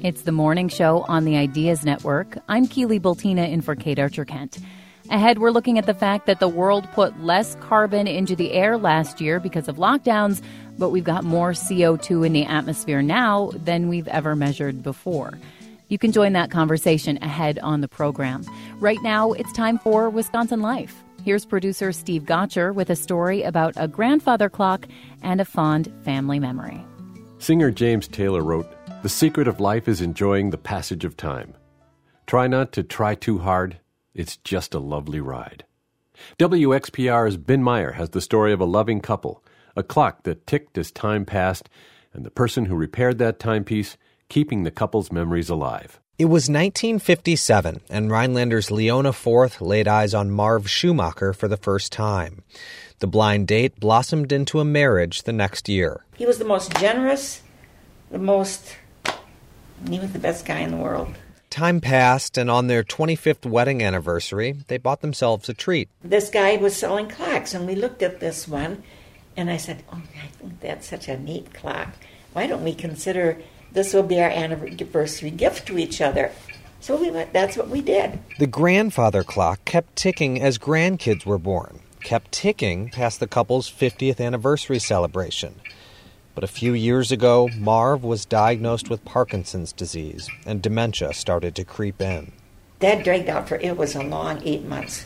It's the morning show on the Ideas Network. I'm Keely Bultina in for Kate Archer-Kent. Ahead, we're looking at the fact that the world put less carbon into the air last year because of lockdowns, but we've got more CO2 in the atmosphere now than we've ever measured before. You can join that conversation ahead on the program. Right now, it's time for Wisconsin Life. Here's producer Steve Gotcher with a story about a grandfather clock and a fond family memory. Singer James Taylor wrote, "The secret of life is enjoying the passage of time. Try not to try too hard. It's just a lovely ride." WXPR's Ben Meyer has the story of a loving couple, a clock that ticked as time passed, and the person who repaired that timepiece, keeping the couple's memories alive. It was 1957, and Rhinelander's Leona Forth laid eyes on Marv Schumacher for the first time. The blind date blossomed into a marriage the next year. He was the most generous, he was the best guy in the world. Time passed, and on their 25th wedding anniversary, they bought themselves a treat. This guy was selling clocks, and we looked at this one, and I said, I think that's such a neat clock. Why don't we consider this will be our anniversary gift to each other? So that's what we did. The grandfather clock kept ticking as grandkids were born, kept ticking past the couple's 50th anniversary celebration. But a few years ago, Marv was diagnosed with Parkinson's disease, and dementia started to creep in. That dragged out it was a long 8 months.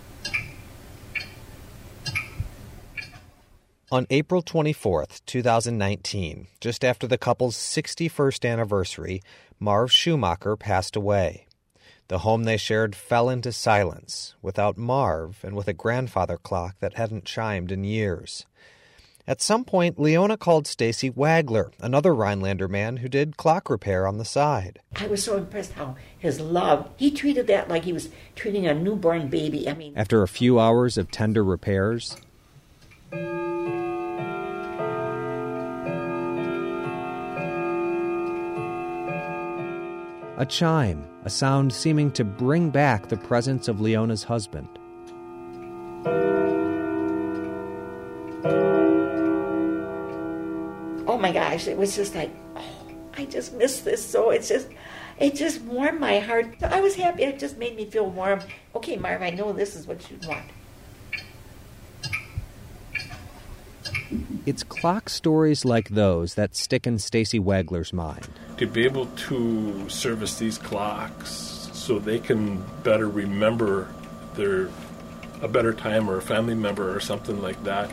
On April 24th, 2019, just after the couple's 61st anniversary, Marv Schumacher passed away. The home they shared fell into silence, without Marv and with a grandfather clock that hadn't chimed in years. At some point, Leona called Stacy Wagler, another Rhinelander man who did clock repair on the side. I was so impressed how his love, he treated that like he was treating a newborn baby. After a few hours of tender repairs, a chime, a sound seeming to bring back the presence of Leona's husband. Oh my gosh, it was just like, I just miss this so. It just warmed my heart. I was happy. It just made me feel warm. Okay, Marv, I know this is what you want. It's clock stories like those that stick in Stacy Wagler's mind. To be able to service these clocks so they can better remember a better time or a family member or something like that.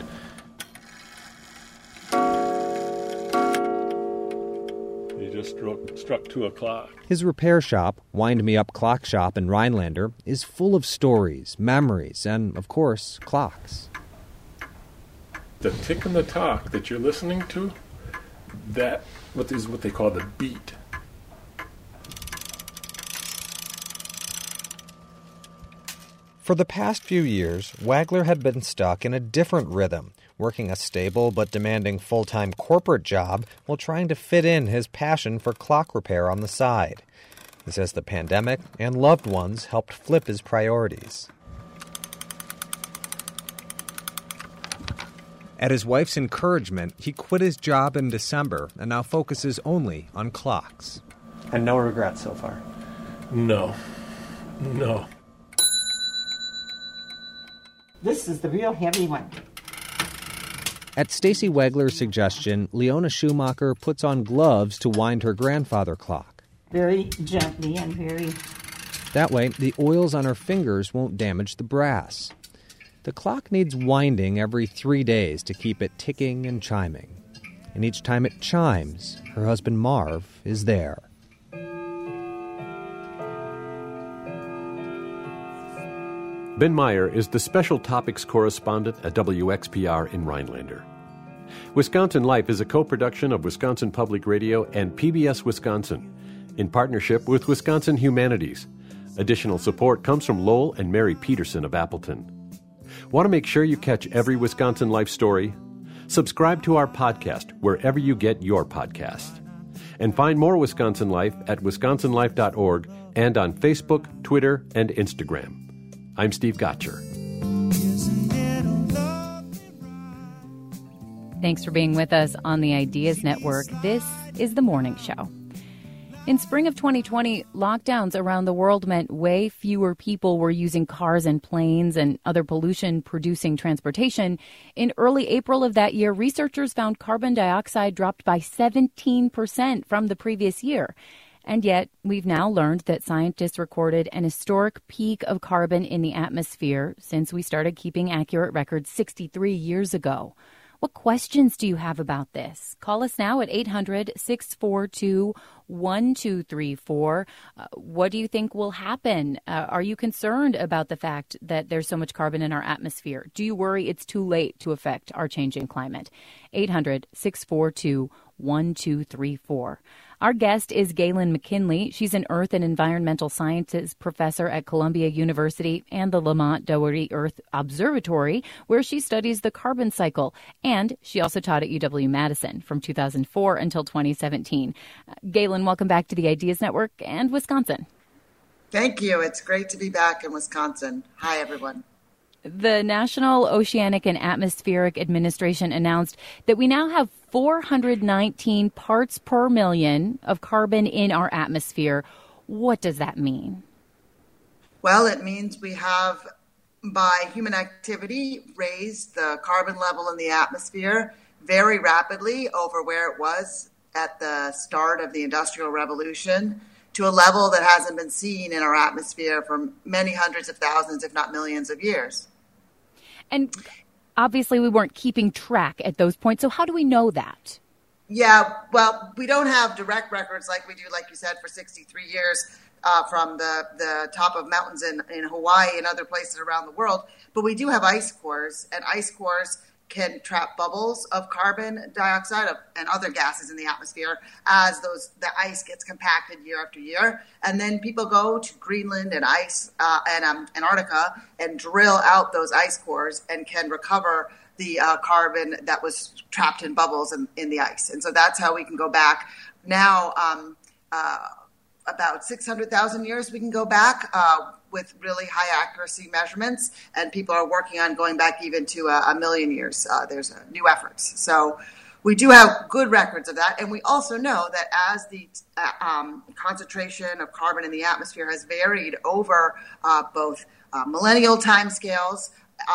You just struck 2 o'clock. His repair shop, Wind Me Up Clock Shop in Rhinelander, is full of stories, memories, and, of course, clocks. The tick and the talk that you're listening to, that is what they call the beat. For the past few years, Wagler had been stuck in a different rhythm, working a stable but demanding full-time corporate job while trying to fit in his passion for clock repair on the side. He says the pandemic and loved ones helped flip his priorities. At his wife's encouragement, he quit his job in December and now focuses only on clocks. And no regrets so far? No. This is the real heavy one. At Stacy Wagler's suggestion, Leona Schumacher puts on gloves to wind her grandfather clock. Very gently and very... That way, the oils on her fingers won't damage the brass. The clock needs winding every 3 days to keep it ticking and chiming. And each time it chimes, her husband Marv is there. Ben Meyer is the special topics correspondent at WXPR in Rhinelander. Wisconsin Life is a co-production of Wisconsin Public Radio and PBS Wisconsin, in partnership with Wisconsin Humanities. Additional support comes from Lowell and Mary Peterson of Appleton. Want to make sure you catch every Wisconsin Life story? Subscribe to our podcast wherever you get your podcast. And find more Wisconsin Life at wisconsinlife.org and on Facebook, Twitter, and Instagram. I'm Steve Gotcher. Thanks for being with us on the Ideas Network. This is The Morning Show. In spring of 2020, lockdowns around the world meant way fewer people were using cars and planes and other pollution-producing transportation. In early April of that year, researchers found carbon dioxide dropped by 17% from the previous year. And yet, we've now learned that scientists recorded an historic peak of carbon in the atmosphere since we started keeping accurate records 63 years ago. What questions do you have about this? Call us now at 800-642-1234. What do you think will happen? Are you concerned about the fact that there's so much carbon in our atmosphere? Do you worry it's too late to affect our changing climate? 800-642-1234. Our guest is Galen McKinley. She's an Earth and Environmental Sciences professor at Columbia University and the Lamont Doherty Earth Observatory, where she studies the carbon cycle. And she also taught at UW-Madison from 2004 until 2017. Galen, welcome back to the Ideas Network and Wisconsin. Thank you. It's great to be back in Wisconsin. Hi, everyone. The National Oceanic and Atmospheric Administration announced that we now have 419 parts per million of carbon in our atmosphere. What does that mean? Well, it means we have, by human activity, raised the carbon level in the atmosphere very rapidly over where it was at the start of the Industrial Revolution to a level that hasn't been seen in our atmosphere for many hundreds of thousands, if not millions of years. And obviously we weren't keeping track at those points. So how do we know that? Yeah, well, we don't have direct records like we do, like you said, for 63 years from the top of mountains in Hawaii and other places around the world. But we do have ice cores, and ice cores can trap bubbles of carbon dioxide and other gases in the atmosphere as the ice gets compacted year after year. And then people go to Greenland and Antarctica and drill out those ice cores and can recover the carbon that was trapped in bubbles in the ice. And so that's how we can go back. Now, about 600,000 years we can go back with really high accuracy measurements, and people are working on going back even to a million years. There's new efforts. So we do have good records of that, and we also know that as the concentration of carbon in the atmosphere has varied over both millennial timescales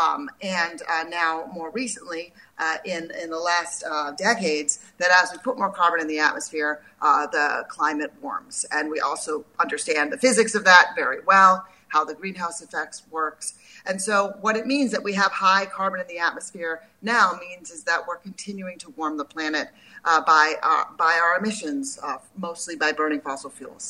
and now more recently in the last decades, that as we put more carbon in the atmosphere, the climate warms. And we also understand the physics of that very well, how the greenhouse effects works. And so what it means that we have high carbon in the atmosphere now means is that we're continuing to warm the planet by our emissions, mostly by burning fossil fuels.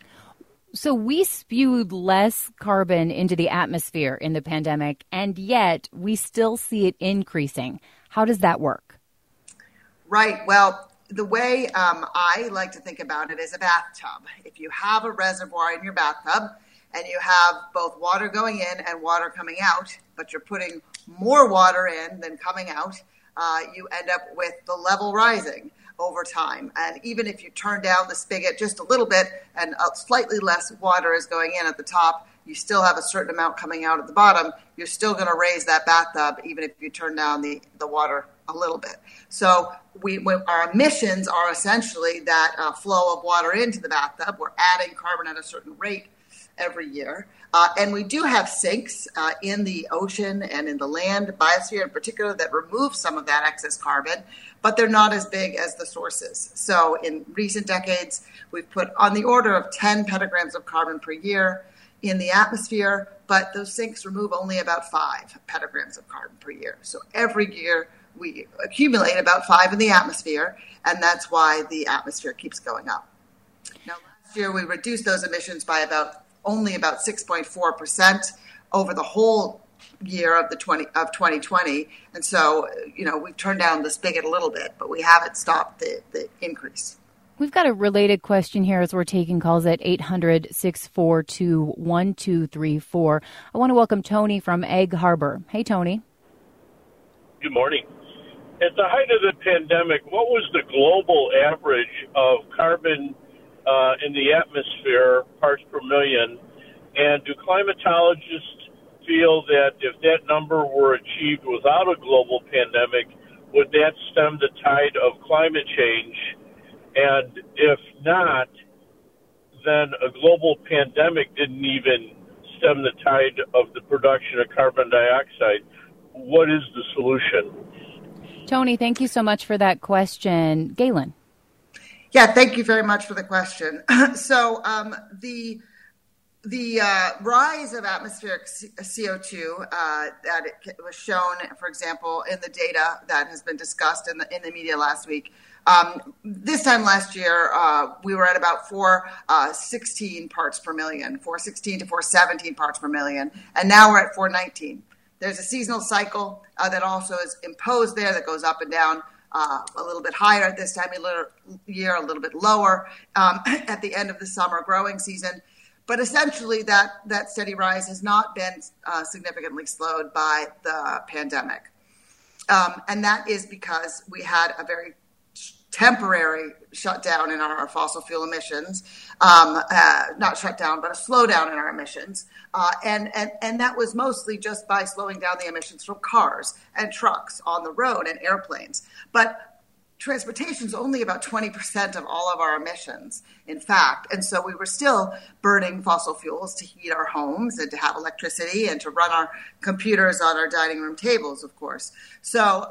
So we spewed less carbon into the atmosphere in the pandemic, and yet we still see it increasing. How does that work? Right. Well, the way I like to think about it is a bathtub. If you have a reservoir in your bathtub and you have both water going in and water coming out, but you're putting more water in than coming out, you end up with the level rising over time. And even if you turn down the spigot just a little bit and slightly less water is going in at the top, you still have a certain amount coming out at the bottom. You're still going to raise that bathtub even if you turn down the water a little bit. So our emissions are essentially that flow of water into the bathtub. We're adding carbon at a certain rate every year. And we do have sinks in the ocean and in the land biosphere in particular that remove some of that excess carbon, but they're not as big as the sources. So in recent decades, we've put on the order of 10 petagrams of carbon per year in the atmosphere, but those sinks remove only about 5 petagrams of carbon per year. So every year we accumulate about 5 in the atmosphere, and that's why the atmosphere keeps going up. Now, last year we reduced those emissions by only about 6.4% over the whole year of 2020. And so, we've turned down the spigot a little bit, but we haven't stopped the increase. We've got a related question here as we're taking calls at 800-642-1234. I want to welcome Tony from Egg Harbor. Hey, Tony. Good morning. At the height of the pandemic, what was the global average of carbon in the atmosphere, parts per million? And do climatologists feel that if that number were achieved without a global pandemic, would that stem the tide of climate change? And if not, then a global pandemic didn't even stem the tide of the production of carbon dioxide. What is the solution? Tony, thank you so much for that question. Galen. Yeah, thank you very much for the question. So the rise of atmospheric CO2 that it was shown, for example, in the data that has been discussed in the media last week. This time last year, we were at about 416 parts per million, 416 to 417 parts per million, and now we're at 419. There's a seasonal cycle that also is imposed there that goes up and down. A little bit higher at this time of year, a little bit lower at the end of the summer growing season. But essentially, that steady rise has not been significantly slowed by the pandemic. And that is because we had a very temporary shutdown in our fossil fuel emissions, not shutdown, but a slowdown in our emissions. And that was mostly just by slowing down the emissions from cars and trucks on the road and airplanes. But transportation is only about 20% of all of our emissions, in fact. And so we were still burning fossil fuels to heat our homes and to have electricity and to run our computers on our dining room tables, of course. So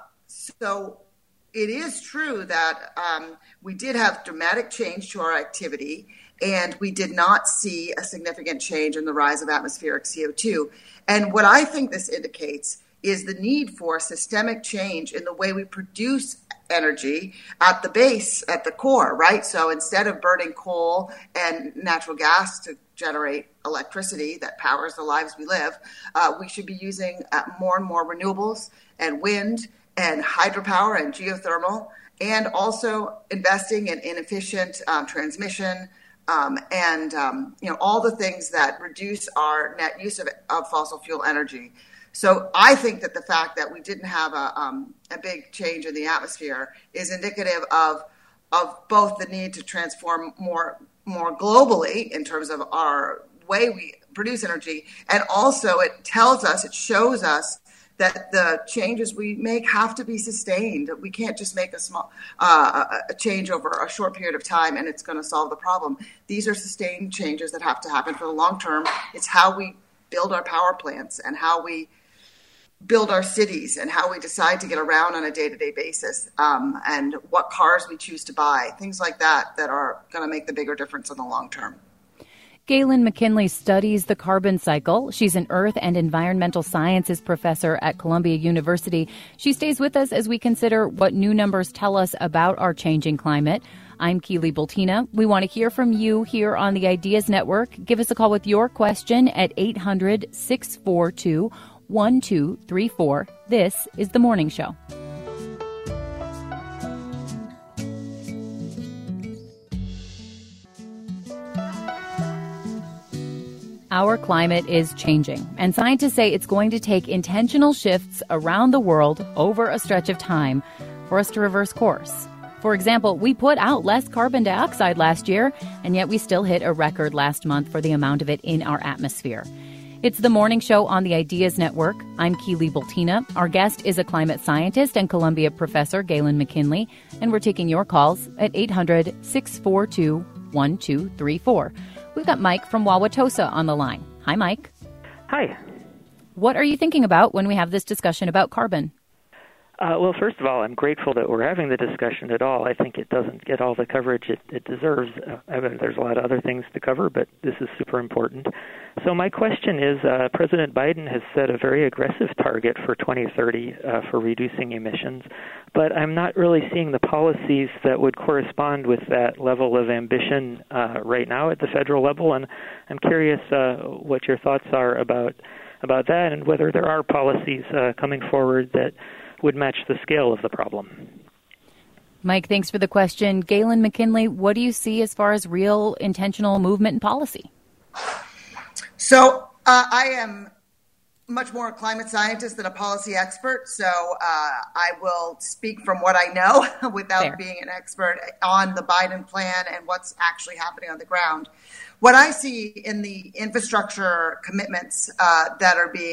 it is true that we did have dramatic change to our activity, and we did not see a significant change in the rise of atmospheric CO2. And what I think this indicates is the need for systemic change in the way we produce energy at the base, at the core, right? So instead of burning coal and natural gas to generate electricity that powers the lives we live, we should be using more and more renewables and wind and hydropower and geothermal, and also investing in inefficient transmission and all the things that reduce our net use of fossil fuel energy. So I think that the fact that we didn't have a big change in the atmosphere is indicative of both the need to transform more globally in terms of our way we produce energy, and also it shows us that the changes we make have to be sustained. We can't just make a small a change over a short period of time and it's going to solve the problem. These are sustained changes that have to happen for the long term. It's how we build our power plants and how we build our cities and how we decide to get around on a day-to-day basis, and what cars we choose to buy, things like that are going to make the bigger difference in the long term. Galen McKinley studies the carbon cycle. She's an earth and environmental sciences professor at Columbia University. She stays with us as we consider what new numbers tell us about our changing climate. I'm Keely Bultina. We want to hear from you here on the Ideas Network. Give us a call with your question at 800-642-1234. This is The Morning Show. Our climate is changing, and scientists say it's going to take intentional shifts around the world over a stretch of time for us to reverse course. For example, we put out less carbon dioxide last year, and yet we still hit a record last month for the amount of it in our atmosphere. It's The Morning Show on the Ideas Network. I'm Keely Bultina. Our guest is a climate scientist and Columbia professor, Galen McKinley, and we're taking your calls at 800-642-1234. We've got Mike from Wauwatosa on the line. Hi, Mike. Hi. What are you thinking about when we have this discussion about carbon? Well, first of all, I'm grateful that we're having the discussion at all. I think it doesn't get all the coverage it deserves. There's a lot of other things to cover, but this is super important. So my question is, President Biden has set a very aggressive target for 2030 for reducing emissions, but I'm not really seeing the policies that would correspond with that level of ambition right now at the federal level, and I'm curious what your thoughts are about that and whether there are policies coming forward that would match the scale of the problem. Mike, thanks for the question. Galen McKinley, what do you see as far as real intentional movement and policy? So I am much more a climate scientist than a policy expert, so I will speak from what I know without being an expert on the Biden plan and what's actually happening on the ground. What I see in the infrastructure commitments that are being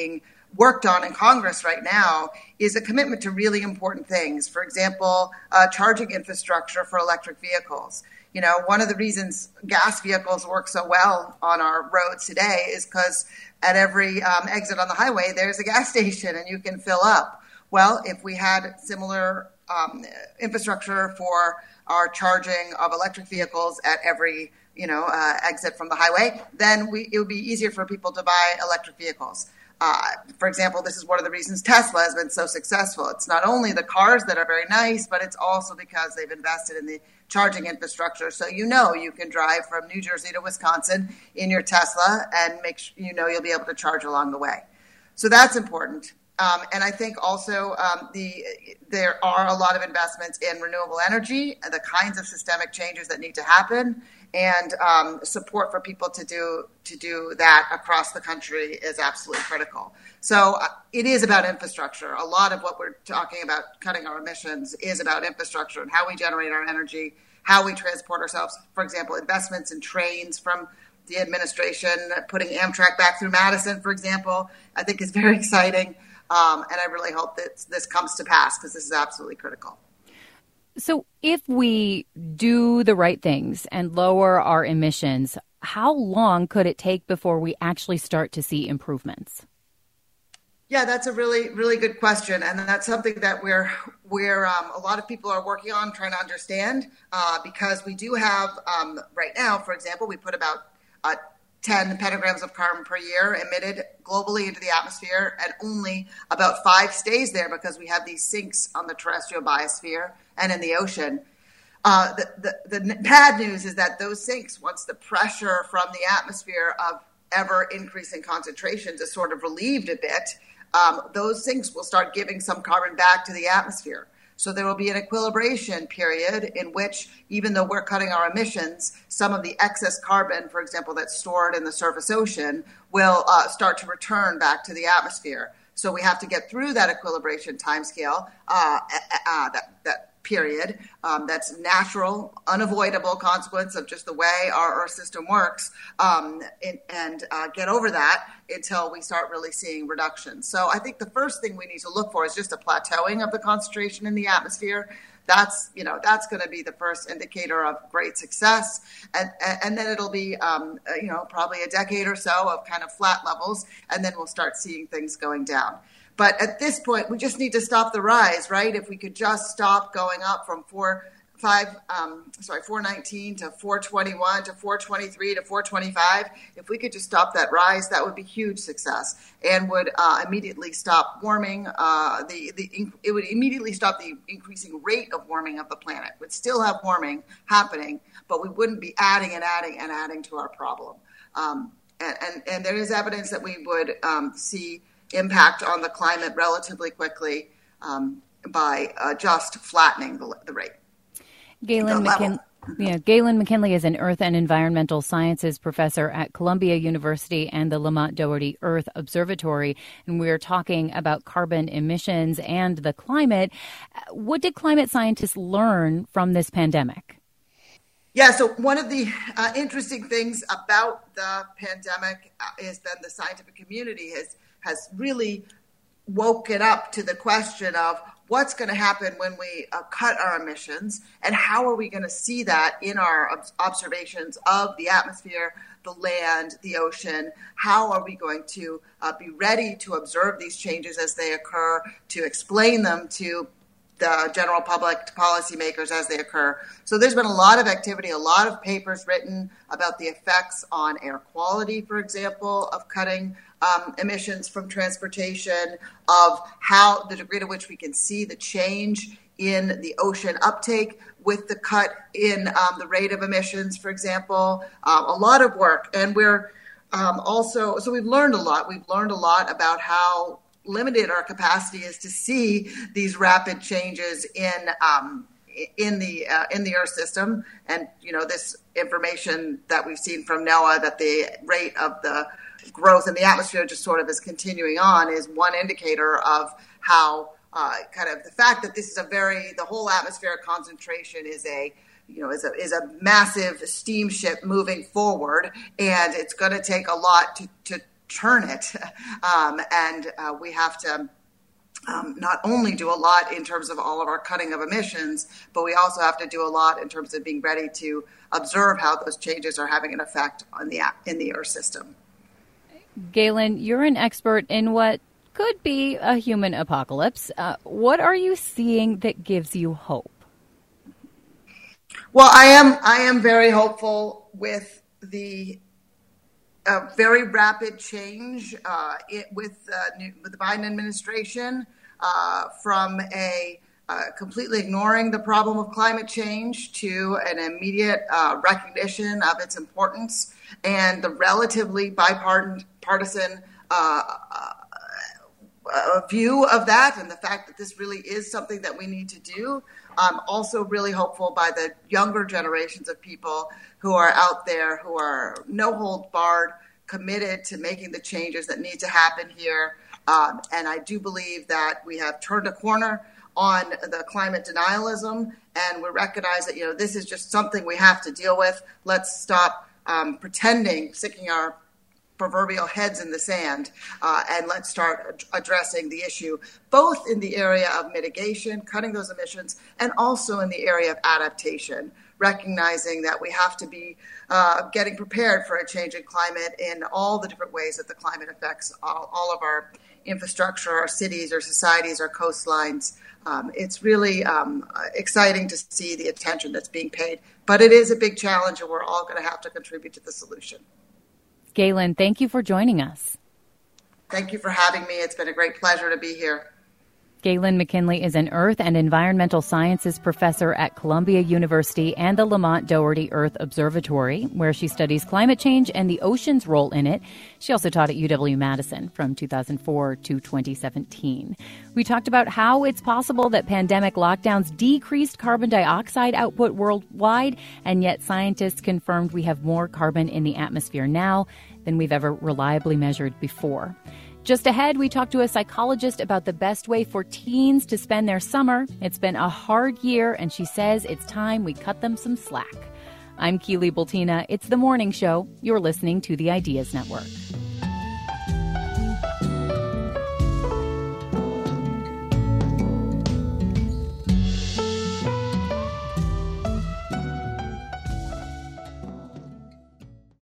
worked on in Congress right now is a commitment to really important things. For example, charging infrastructure for electric vehicles. One of the reasons gas vehicles work so well on our roads today is because at every exit on the highway, there's a gas station and you can fill up. Well, if we had similar infrastructure for our charging of electric vehicles at every exit from the highway, then it would be easier for people to buy electric vehicles. For example, this is one of the reasons Tesla has been so successful. It's not only the cars that are very nice, but it's also because they've invested in the charging infrastructure. So you can drive from New Jersey to Wisconsin in your Tesla and make sure you'll be able to charge along the way. So that's important. And I think also there are a lot of investments in renewable energy, the kinds of systemic changes that need to happen, and support for people to do that across the country is absolutely critical. So it is about infrastructure. A lot of what we're talking about cutting our emissions is about infrastructure and how we generate our energy, how we transport ourselves. For example, investments in trains from the administration, putting Amtrak back through Madison, for example, I think is very exciting. And I really hope that this comes to pass because this is absolutely critical. So if we do the right things and lower our emissions, how long could it take before we actually start to see improvements? Yeah, that's a really, really good question. And that's something that we're a lot of people are working on trying to understand because we do have right now, for example, we put about 10 petagrams of carbon per year emitted globally into the atmosphere, and only about 5 stays there because we have these sinks on the terrestrial biosphere and in the ocean. The bad news is that those sinks, once the pressure from the atmosphere of ever increasing concentrations is sort of relieved a bit, those sinks will start giving some carbon back to the atmosphere. So there will be an equilibration period in which, even though we're cutting our emissions, some of the excess carbon, for example, that's stored in the surface ocean, will start to return back to the atmosphere. So we have to get through that equilibration timescale, that period. That's natural, unavoidable consequence of just the way our Earth system works, and get over that until we start really seeing reductions. So I think the first thing we need to look for is just a plateauing of the concentration in the atmosphere. That's going to be the first indicator of great success. And then it'll be, probably a decade or so of kind of flat levels, and then we'll start seeing things going down. But at this point, we just need to stop the rise, right? If we could just stop going up from 419 to 421 to 423 to 425, if we could just stop that rise, that would be huge success and would immediately stop warming. It would immediately stop the increasing rate of warming of the planet. We'd still have warming happening, but we wouldn't be adding and adding and adding to our problem. And there is evidence that we would see impact on the climate relatively quickly by just flattening the rate. Galen McKinley is an Earth and Environmental Sciences professor at Columbia University and the Lamont Doherty Earth Observatory, and we're talking about carbon emissions and the climate. What did climate scientists learn from this pandemic? Yeah, so one of the interesting things about the pandemic is that the scientific community has really woken up to the question of what's going to happen when we cut our emissions, and how are we going to see that in our observations of the atmosphere, the land, the ocean? How are we going to be ready to observe these changes as they occur, to explain them to the general public, to policymakers as they occur? So there's been a lot of activity, a lot of papers written about the effects on air quality, for example, of cutting emissions from transportation, of how the degree to which we can see the change in the ocean uptake with the cut in the rate of emissions, for example. A lot of work. And we're so we've learned a lot. We've learned a lot about how limited our capacity is to see these rapid changes in the Earth system. And, this information that we've seen from NOAA, that the rate of the growth in the atmosphere just sort of is continuing on, is one indicator of how kind of the fact that this is the whole atmospheric concentration is a massive steamship moving forward, and it's going to take a lot to turn it. And we have to not only do a lot in terms of all of our cutting of emissions, but we also have to do a lot in terms of being ready to observe how those changes are having an effect on in the Earth system. Galen, you're an expert in what could be a human apocalypse. What are you seeing that gives you hope? Well, I am very hopeful with the very rapid change with the Biden administration from a completely ignoring the problem of climate change to an immediate recognition of its importance, and the relatively bipartisan view of that, and the fact that this really is something that we need to do. I'm also really hopeful by the younger generations of people who are out there, who are no holds barred, committed to making the changes that need to happen here. And I do believe that we have turned a corner on the climate denialism, and we recognize that, this is just something we have to deal with. Let's stop pretending, sticking our proverbial heads in the sand, and let's start addressing the issue, both in the area of mitigation, cutting those emissions, and also in the area of adaptation, recognizing that we have to be getting prepared for a changing climate in all the different ways that the climate affects all of our infrastructure, our cities, our societies, our coastlines. It's really exciting to see the attention that's being paid, but it is a big challenge, and we're all going to have to contribute to the solution. Galen, thank you for joining us. Thank you for having me. It's been a great pleasure to be here. Galen McKinley is an Earth and Environmental Sciences professor at Columbia University and the Lamont Doherty Earth Observatory, where she studies climate change and the ocean's role in it. She also taught at UW-Madison from 2004 to 2017. We talked about how it's possible that pandemic lockdowns decreased carbon dioxide output worldwide, and yet scientists confirmed we have more carbon in the atmosphere now than we've ever reliably measured before. Just ahead, we talked to a psychologist about the best way for teens to spend their summer. It's been a hard year, and she says it's time we cut them some slack. I'm Keely Bultina. It's The Morning Show. You're listening to the Ideas Network.